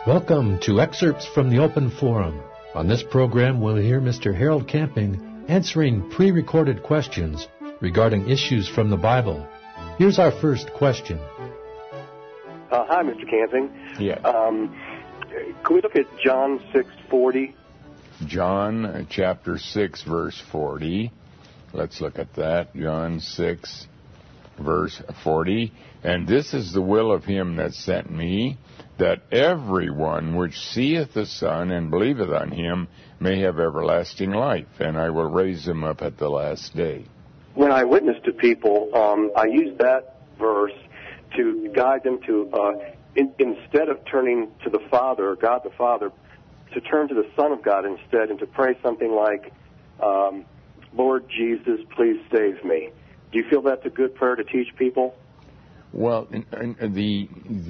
Welcome to Excerpts from the Open Forum. On this program, we'll hear Mr. Harold Camping answering pre-recorded questions regarding issues from the Bible. Here's our first question. Hi, Mr. Camping. Yeah. Can we look at John 6:40? John chapter 6, verse 40. Let's look at that. John 6, verse 40. And this is the will of him that sent me, that everyone which seeth the Son and believeth on him may have everlasting life, and I will raise him up at the last day. When I witness to people, I use that verse to guide them to, instead of turning to the Father, God the Father, to turn to the Son of God instead and to pray something like, Lord Jesus, please save me. Do you feel that's a good prayer to teach people? Well, the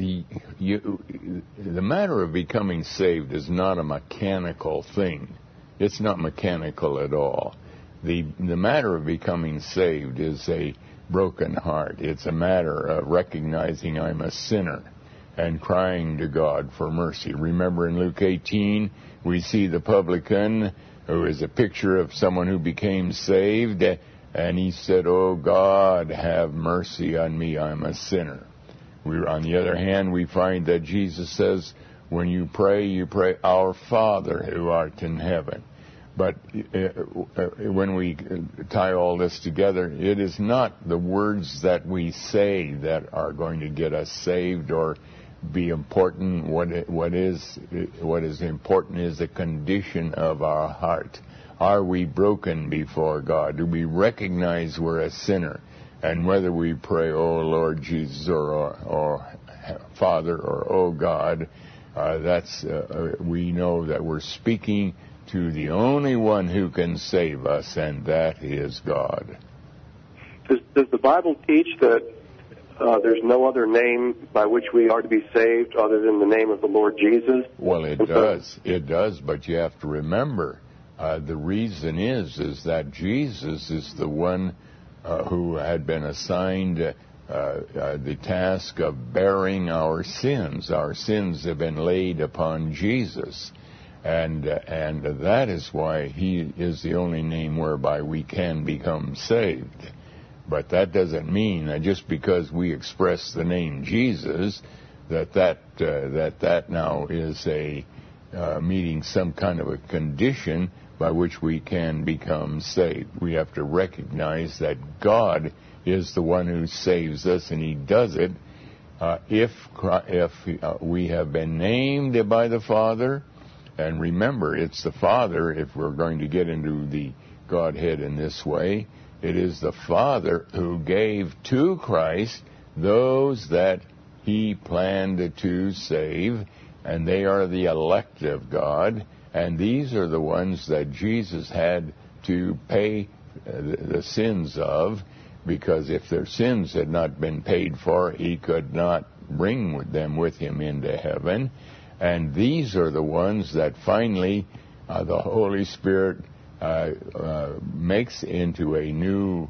matter of becoming saved is not a mechanical thing. It's not mechanical at all. The matter of becoming saved is a broken heart. It's a matter of recognizing I'm a sinner and crying to God for mercy. Remember in Luke 18, we see the publican, who is a picture of someone who became saved, and he said, "Oh God, have mercy on me, I'm a sinner." On the other hand, we find that Jesus says, when you pray, Our Father who art in heaven. But when we tie all this together, it is not the words that we say that are going to get us saved or be important. What is important is the condition of our heart. Are we broken before God? Do we recognize we're a sinner? And whether we pray, "Oh Lord Jesus," or "Father," or "Oh God," we know that we're speaking to the only one who can save us, and that is God. Does the Bible teach that there's no other name by which we are to be saved other than the name of the Lord Jesus? Well, it does. It does, but you have to remember, the reason is that Jesus is the one who had been assigned the task of bearing our sins. Our sins have been laid upon Jesus. And that is why he is the only name whereby we can become saved. But that doesn't mean that just because we express the name Jesus, that now is meeting some kind of a condition by which we can become saved. We have to recognize that God is the one who saves us, and he does it if we have been named by the Father. And remember, it's the Father, if we're going to get into the Godhead in this way, it is the Father who gave to Christ those that he planned to save, and they are the elect of God, and these are the ones that Jesus had to pay the sins of, because if their sins had not been paid for, he could not bring them with him into heaven. And these are the ones that finally the Holy Spirit makes into a new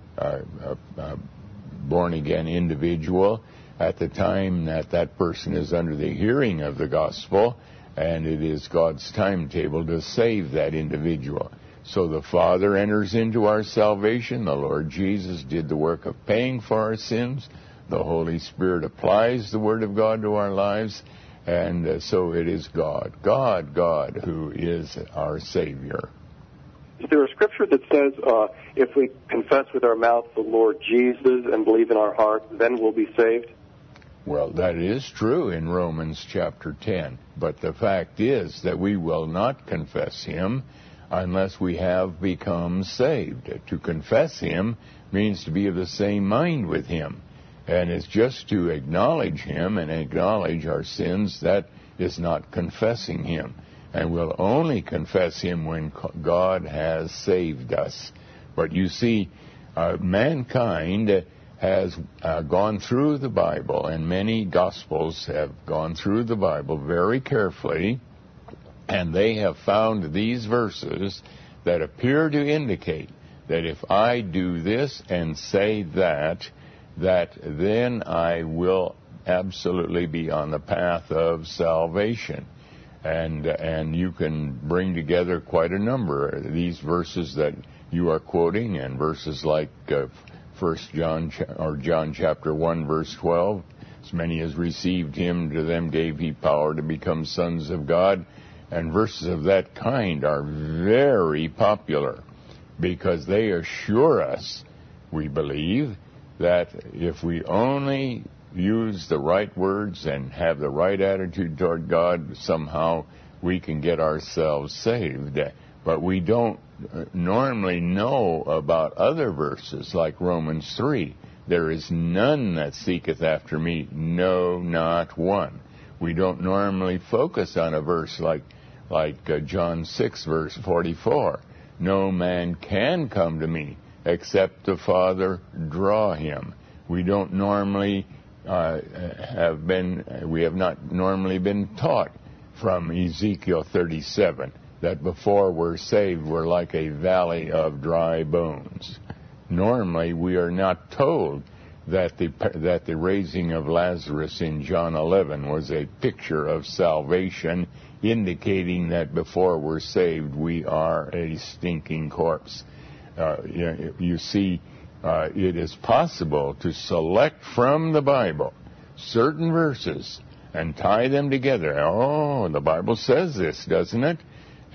born-again individual at the time that person is under the hearing of the gospel, and it is God's timetable to save that individual. So the Father enters into our salvation. The Lord Jesus did the work of paying for our sins. The Holy Spirit applies the Word of God to our lives. And so it is God, who is our Savior. Is there a scripture that says if we confess with our mouth the Lord Jesus and believe in our heart, then we'll be saved? Well, that is true in Romans chapter 10. But the fact is that we will not confess him unless we have become saved. To confess him means to be of the same mind with him. And it's just to acknowledge him and acknowledge our sins. That is not confessing him. And we'll only confess him when God has saved us. But you see, mankind has gone through the Bible, and many Gospels have gone through the Bible very carefully, and they have found these verses that appear to indicate that if I do this and say that then I will absolutely be on the path of salvation. and you can bring together quite a number. These verses that you are quoting, and verses like 1 John or John chapter 1 verse 12, as many as received him, to them gave he power to become sons of God. And verses of that kind are very popular because they assure us, we believe, that if we only use the right words and have the right attitude toward God, somehow we can get ourselves saved. But we don't normally know about other verses like Romans 3. There is none that seeketh after me, no, not one. We don't normally focus on a verse like John 6, verse 44. No man can come to me except the Father draw him. We don't normally we have not normally been taught from Ezekiel 37 that before we're saved we're like a valley of dry bones. Normally we are not told that the raising of Lazarus in John 11 was a picture of salvation, indicating that before we're saved we are a stinking corpse. You see, it is possible to select from the Bible certain verses and tie them together. Oh, the Bible says this, doesn't it?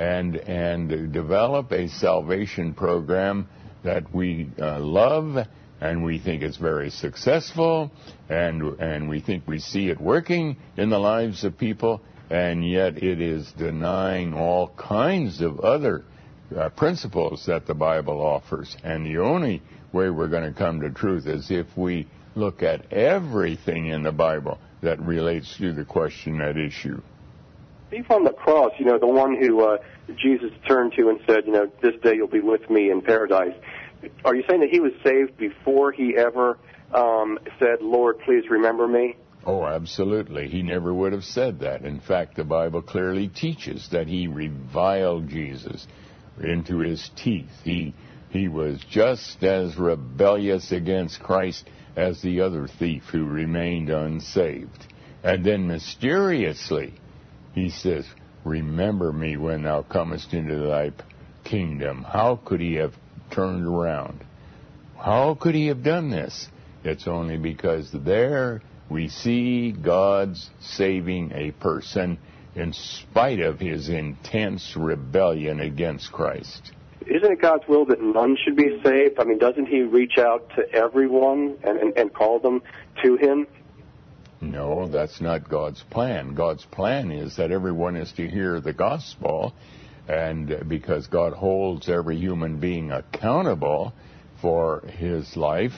And develop a salvation program that we love, and we think it's very successful, and we think we see it working in the lives of people, and yet it is denying all kinds of other principles that the Bible offers. And the only way we're going to come to truth is if we look at everything in the Bible that relates to the question at issue. Thief on the cross, the one who Jesus turned to and said, this day you'll be with me in paradise. Are you saying that he was saved before he ever said, Lord, please remember me? Oh, absolutely. He never would have said that. In fact, the Bible clearly teaches that he reviled Jesus into his teeth. He was just as rebellious against Christ as the other thief who remained unsaved. And then mysteriously, he says, remember me when thou comest into thy kingdom. How could he have turned around? How could he have done this? It's only because there we see God's saving a person in spite of his intense rebellion against Christ. Isn't it God's will that none should be saved? I mean, doesn't he reach out to everyone and call them to him? No, that's not God's plan. God's plan is that everyone is to hear the gospel, and because God holds every human being accountable for his life,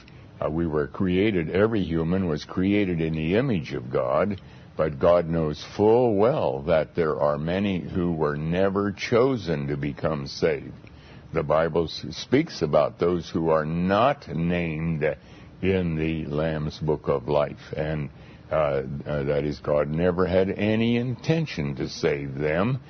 every human was created in the image of God, but God knows full well that there are many who were never chosen to become saved. The Bible speaks about those who are not named in the Lamb's Book of Life, and that is, God never had any intention to save them,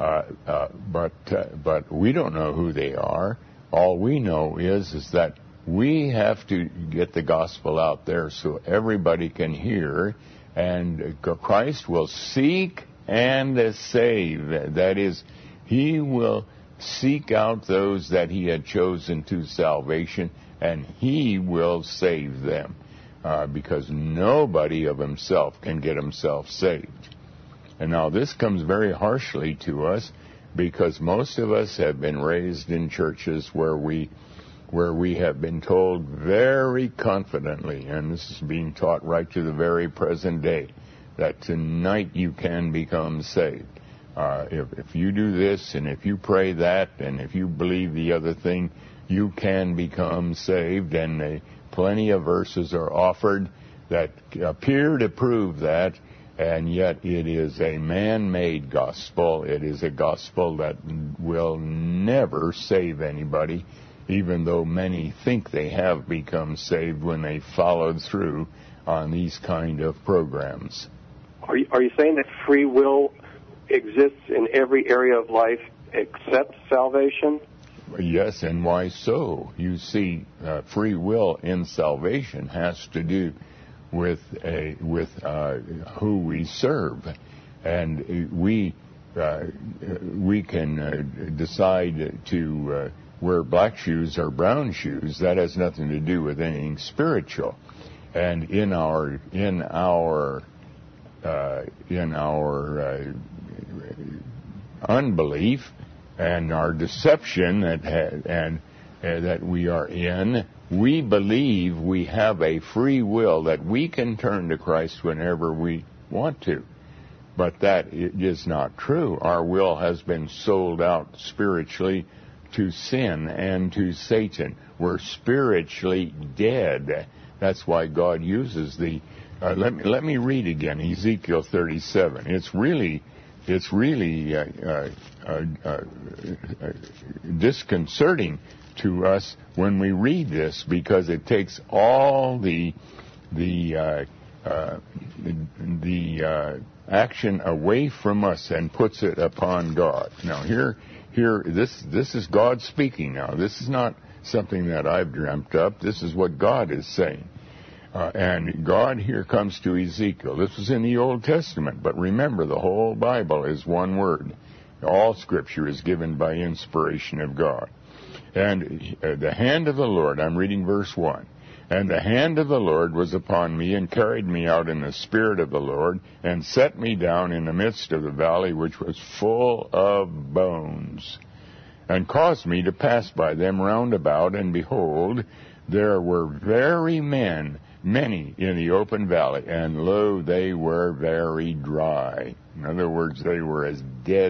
but we don't know who they are. All we know is that we have to get the gospel out there so everybody can hear, and Christ will seek and save. That is, he will seek out those that he had chosen to salvation, and he will save them, because nobody of himself can get himself saved. And now this comes very harshly to us, because most of us have been raised in churches where we have been told very confidently, and this is being taught right to the very present day, that tonight you can become saved. If you do this, and if you pray that, and if you believe the other thing, you can become saved. And plenty of verses are offered that appear to prove that, and yet it is a man-made gospel. It is a gospel that will never save anybody, even though many think they have become saved when they followed through on these kind of programs. Are you saying that free will exists in every area of life except salvation? Yes, and why so? You see, free will in salvation has to do with who we serve, and we we can decide to wear black shoes or brown shoes. That has nothing to do with anything spiritual. And in our unbelief and our deception that we are in, we believe we have a free will that we can turn to Christ whenever we want to. But that is not true. Our will has been sold out spiritually to sin and to Satan. We're spiritually dead. That's why God uses the... let me read again, Ezekiel 37. It's really disconcerting to us when we read this, because it takes all the action away from us and puts it upon God. Now here, this is God speaking now. This is not something that I've dreamt up. This is what God is saying. And God here comes to Ezekiel. This was in the Old Testament, but remember, the whole Bible is one word. All Scripture is given by inspiration of God. And the hand of the Lord, I'm reading verse 1, and the hand of the Lord was upon me, and carried me out in the spirit of the Lord, and set me down in the midst of the valley, which was full of bones, and caused me to pass by them round about, and behold, there were very many in the open valley, and lo, they were very dry. In other words, they were as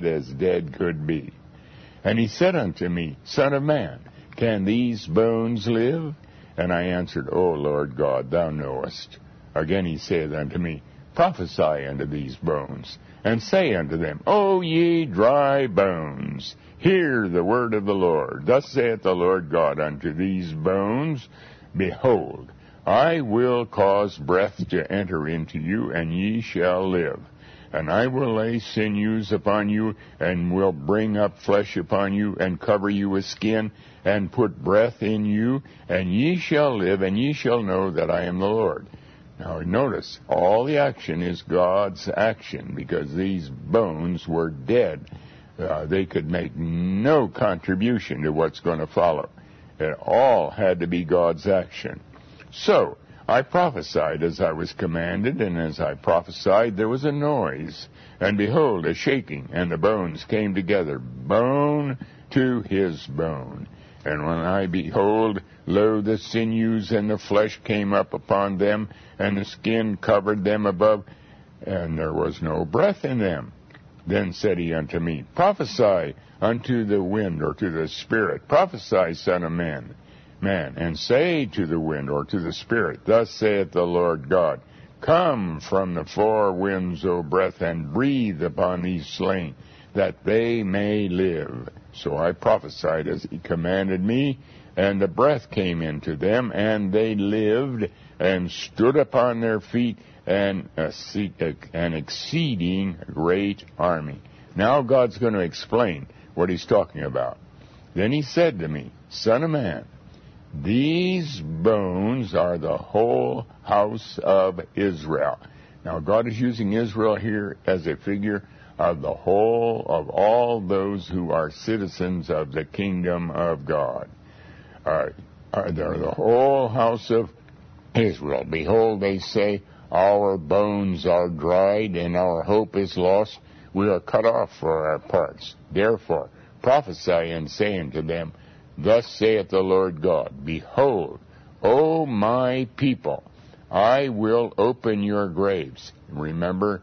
dead could be. And he said unto me, Son of man, can these bones live? And I answered, O Lord God, thou knowest. Again he saith unto me, Prophesy unto these bones, and say unto them, O ye dry bones, hear the word of the Lord. Thus saith the Lord God unto these bones, Behold, I will cause breath to enter into you, and ye shall live. And I will lay sinews upon you, and will bring up flesh upon you, and cover you with skin, and put breath in you, and ye shall live, and ye shall know that I am the Lord. Now notice, all the action is God's action, because these bones were dead. They could make no contribution to what's going to follow. It all had to be God's action. So, I prophesied as I was commanded, and as I prophesied there was a noise, and behold, a shaking, and the bones came together, bone to his bone. And when I behold, lo, the sinews and the flesh came up upon them, and the skin covered them above, and there was no breath in them. Then said he unto me, Prophesy unto the wind, or to the spirit. Prophesy, son of man, and say to the wind, or to the spirit, Thus saith the Lord God, Come from the four winds, O breath, and breathe upon these slain, that they may live. So I prophesied as he commanded me, and the breath came into them, and they lived, and stood upon their feet, an exceeding great army. Now God's going to explain what he's talking about. Then he said to me, Son of man, these bones are the whole house of Israel. Now God is using Israel here as a figure of the whole of all those who are citizens of the kingdom of God. They're the whole house of Israel. Behold, they say, Our bones are dried, and our hope is lost. We are cut off for our parts. Therefore, prophesy and say unto them, Thus saith the Lord God, Behold, O my people, I will open your graves. Remember,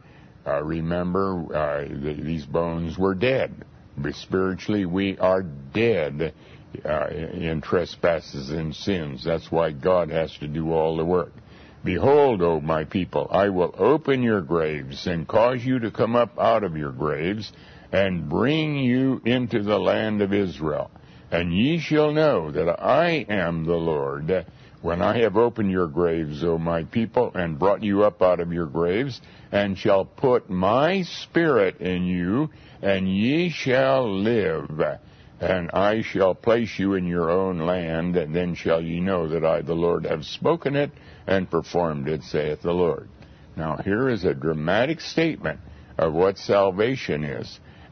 these bones were dead. Spiritually, we are dead in trespasses and sins. That's why God has to do all the work. Behold, O my people, I will open your graves, and cause you to come up out of your graves, and bring you into the land of Israel. And ye shall know that I am the Lord, when I have opened your graves, O my people, and brought you up out of your graves, and shall put my spirit in you, and ye shall live. And I shall place you in your own land, and then shall ye know that I, the Lord, have spoken it, and performed it, saith the Lord. Now here is a dramatic statement of what salvation is.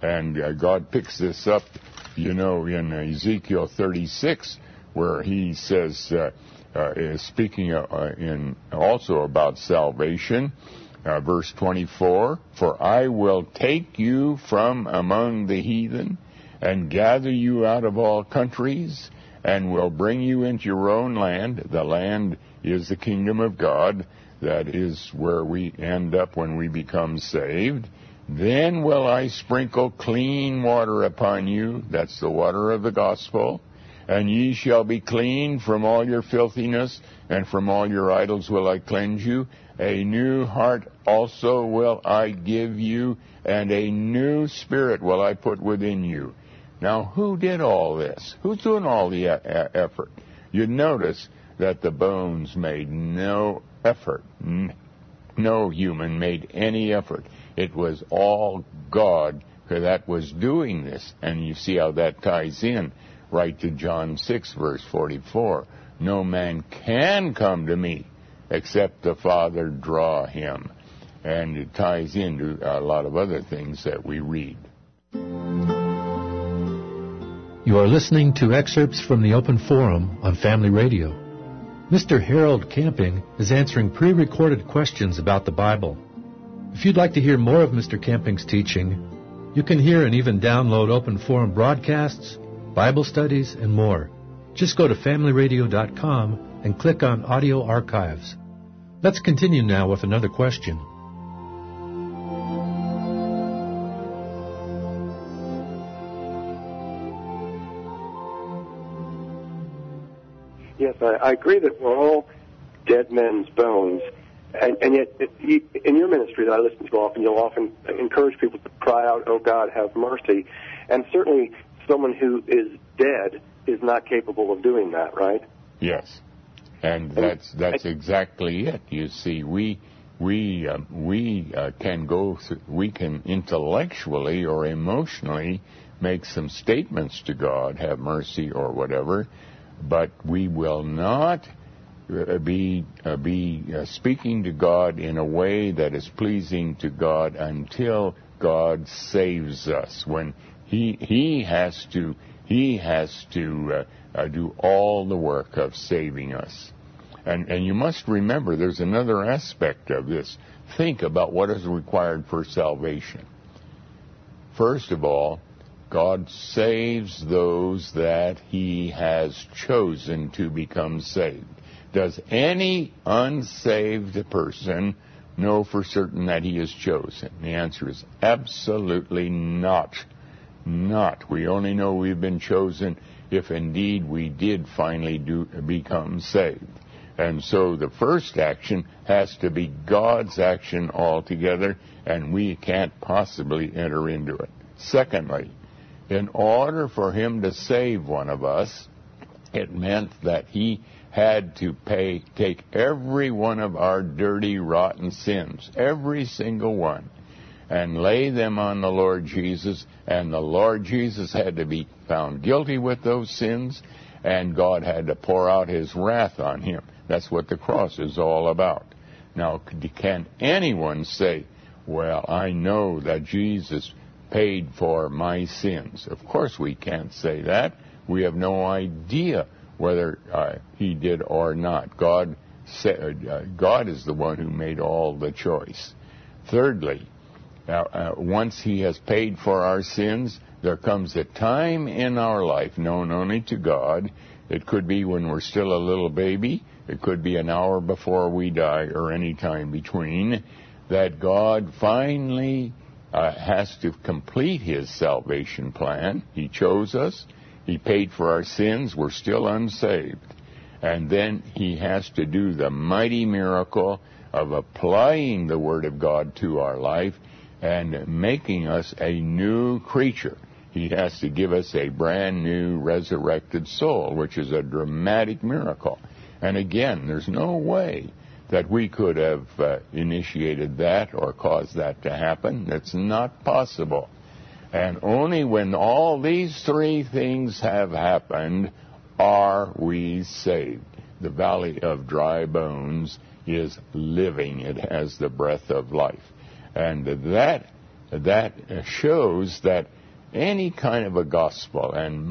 And God picks this up, in Ezekiel 36, where he says, is speaking also about salvation, verse 24, "For I will take you from among the heathen and gather you out of all countries, and will bring you into your own land." The land is the kingdom of God. That is where we end up when we become saved. "Then will I sprinkle clean water upon you," that's the water of the gospel, "and ye shall be clean from all your filthiness, and from all your idols will I cleanse you. A new heart also will I give you, and a new spirit will I put within you." Now, who did all this? Who's doing all the effort? You notice that the bones made no effort. No human made any effort. It was all God that was doing this. And you see how that ties in right to John 6, verse 44. "No man can come to me except the Father draw him." And it ties into a lot of other things that we read. You are listening to excerpts from the Open Forum on Family Radio. Mr. Harold Camping is answering pre-recorded questions about the Bible. If you'd like to hear more of Mr. Camping's teaching, you can hear and even download Open Forum broadcasts, Bible studies, and more. Just go to familyradio.com and click on Audio Archives. Let's continue now with another question. Yes, I agree that we're all dead men's bones, and yet in your ministry that I listen to often, you'll often encourage people to cry out, "Oh God, have mercy," and certainly someone who is dead is not capable of doing that, right? Yes, and that's exactly it. You see, we can intellectually or emotionally make some statements to God, have mercy or whatever, but we will not be speaking to God in a way that is pleasing to God until God saves us. When He has to do all the work of saving us. And you must remember, there's another aspect of this. Think about what is required for salvation. First of all, God saves those that He has chosen to become saved. Does any unsaved person know for certain that he is chosen? The answer is absolutely not. Not. We only know we've been chosen if indeed we did finally become saved. And so the first action has to be God's action altogether, and we can't possibly enter into it. Secondly, in order for Him to save one of us, it meant that He had to take every one of our dirty, rotten sins, every single one, and lay them on the Lord Jesus, and the Lord Jesus had to be found guilty with those sins, and God had to pour out His wrath on Him. That's what the cross is all about. Now, can anyone say, "Well, I know that Jesus paid for my sins"? Of course we can't say that. We have no idea whether He did or not. God is the one who made all the choice. Thirdly, once He has paid for our sins, there comes a time in our life known only to God. It could be when we're still a little baby. It could be an hour before we die or any time between, that God finally has to complete His salvation plan. He chose us. He paid for our sins. We're still unsaved. And then He has to do the mighty miracle of applying the Word of God to our life and making us a new creature. He has to give us a brand new resurrected soul, which is a dramatic miracle. And again, there's no way that we could have initiated that or caused that to happen. It's not possible. And only when all these three things have happened are we saved. The valley of dry bones is living. It has the breath of life. And that that shows that any kind of a gospel, and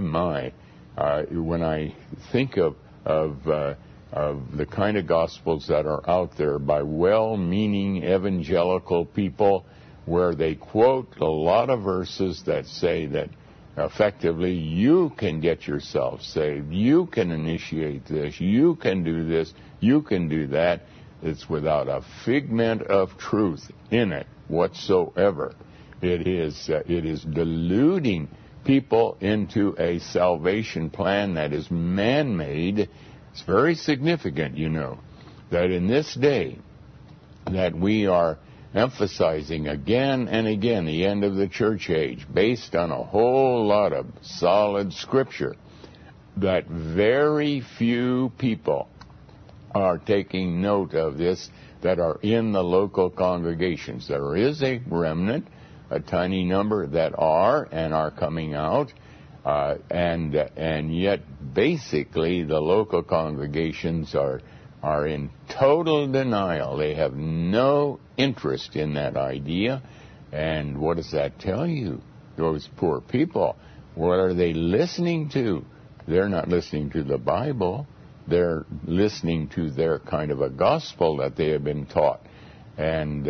when I think of the kind of gospels that are out there by well-meaning evangelical people, where they quote a lot of verses that say that effectively you can get yourself saved, you can initiate this, you can do this, you can do that. It's without a figment of truth in it whatsoever. It is deluding people into a salvation plan that is man-made. It's very significant, that in this day that we are emphasizing again and again the end of the church age based on a whole lot of solid scripture, that very few people are taking note of this that are in the local congregations. There is a remnant, a tiny number that are and are coming out, and yet basically the local congregations are in total denial. They have no interest in that idea. And what does that tell you? Those poor people, what are they listening to? They're not listening to the Bible. They're listening to their kind of a gospel that they have been taught. And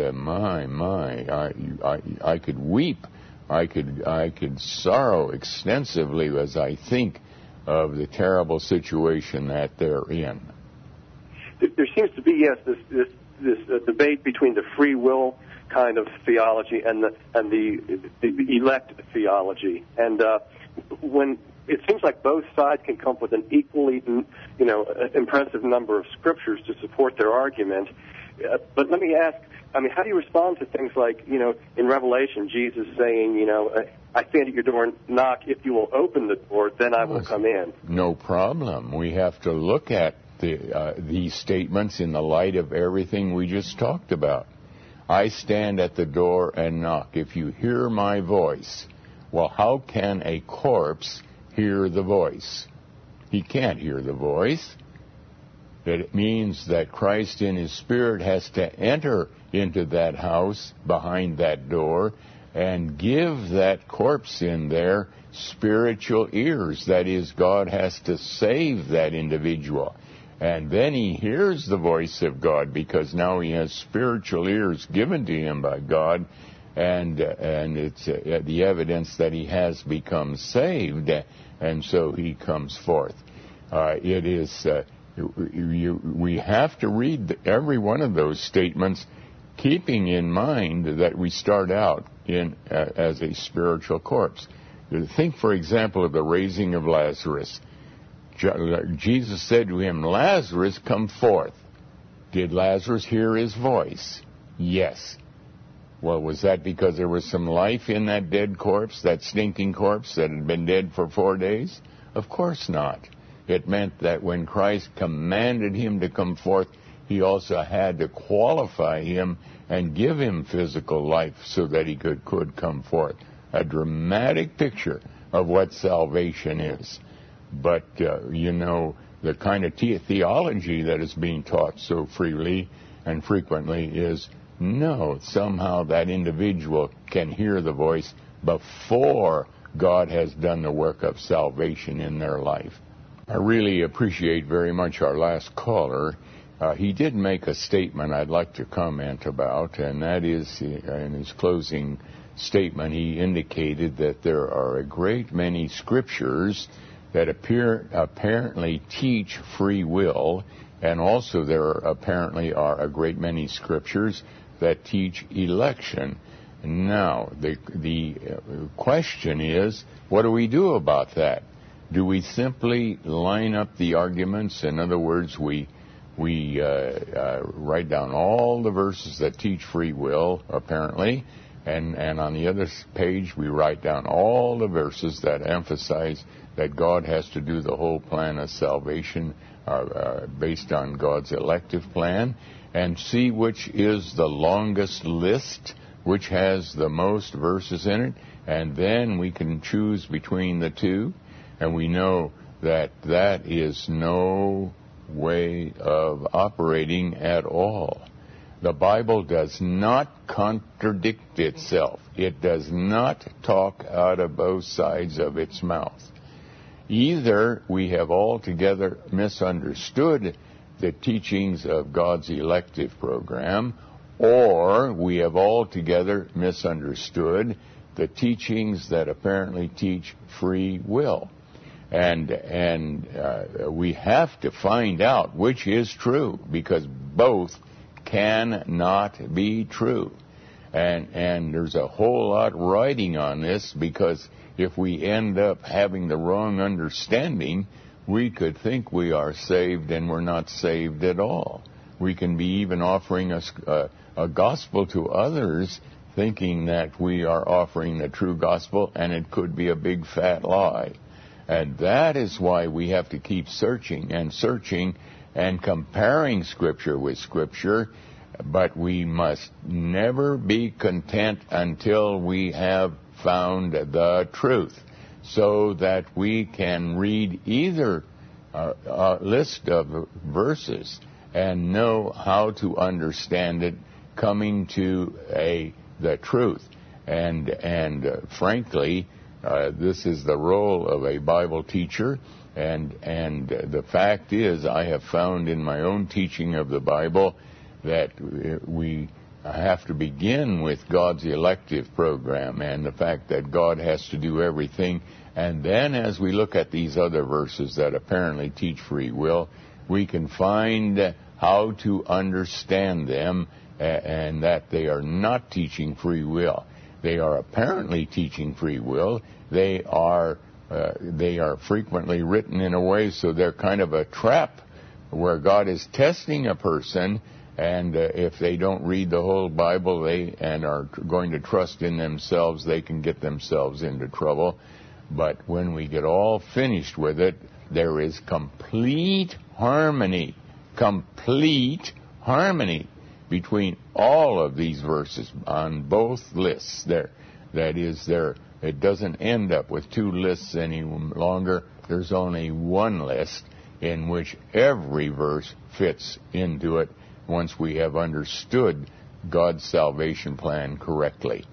I could weep. I could sorrow extensively as I think of the terrible situation that they're in. There seems to be, yes, this debate between the free will kind of theology and the elect theology, and when it seems like both sides can come up with an equally, impressive number of scriptures to support their argument. But let me ask, how do you respond to things like, in Revelation, Jesus saying, I stand at your door and knock. If you will open the door, then I will come in. No problem. We have to look at these statements in the light of everything we just talked about. I stand at the door and knock. If you hear my voice, well, how can a corpse hear the voice? He can't hear the voice. It means that Christ in His Spirit has to enter into that house behind that door and give that corpse in there spiritual ears. That is, God has to save that individual. And then he hears the voice of God because now he has spiritual ears given to him by God, and it's the evidence that he has become saved, and so he comes forth. We have to read every one of those statements, keeping in mind that we start out as a spiritual corpse. Think, for example, of the raising of Lazarus. Jesus said to him, Lazarus, come forth. Did Lazarus hear his voice? Yes. Well, was that because there was some life in that dead corpse, that stinking corpse that had been dead for 4 days? Of course not. It meant that when Christ commanded him to come forth, he also had to qualify him and give him physical life so that he could come forth. A dramatic picture of what salvation is. But, the kind of theology that is being taught so freely and frequently is, no, somehow that individual can hear the voice before God has done the work of salvation in their life. I really appreciate very much our last caller. He did make a statement I'd like to comment about, and that is, in his closing statement, he indicated that there are a great many scriptures that apparently teach free will, and also there apparently are a great many scriptures that teach election. Now, the question is, what do we do about that? Do we simply line up the arguments? In other words, we write down all the verses that teach free will, apparently, and on the other page we write down all the verses that emphasize that God has to do the whole plan of salvation based on God's elective plan, and see which is the longest list, which has the most verses in it, and then we can choose between the two. And we know that that is no way of operating at all. The Bible does not contradict itself. It does not talk out of both sides of its mouth. Either we have altogether misunderstood the teachings of God's elective program, or we have altogether misunderstood the teachings that apparently teach free will. And we have to find out which is true, because both cannot be true. And there's a whole lot riding on this, because if we end up having the wrong understanding, we could think we are saved and we're not saved at all. We can be even offering a gospel to others, thinking that we are offering the true gospel, and it could be a big fat lie. And that is why we have to keep searching and comparing Scripture with Scripture, but we must never be content until we have found the truth, so that we can read either a list of verses and know how to understand it, coming to the truth. And frankly, this is the role of a Bible teacher, and the fact is, I have found in my own teaching of the Bible that we have to begin with God's elective program and the fact that God has to do everything. And then as we look at these other verses that apparently teach free will, we can find how to understand them, and that they are not teaching free will. They are apparently teaching free will. They are frequently written in a way so they're kind of a trap where God is testing a person, and if they don't read the whole Bible and are going to trust in themselves, they can get themselves into trouble. But when we get all finished with it, there is complete harmony between all of these verses on both lists there. That is, it doesn't end up with two lists any longer. There's only one list in which every verse fits into it once we have understood God's salvation plan correctly.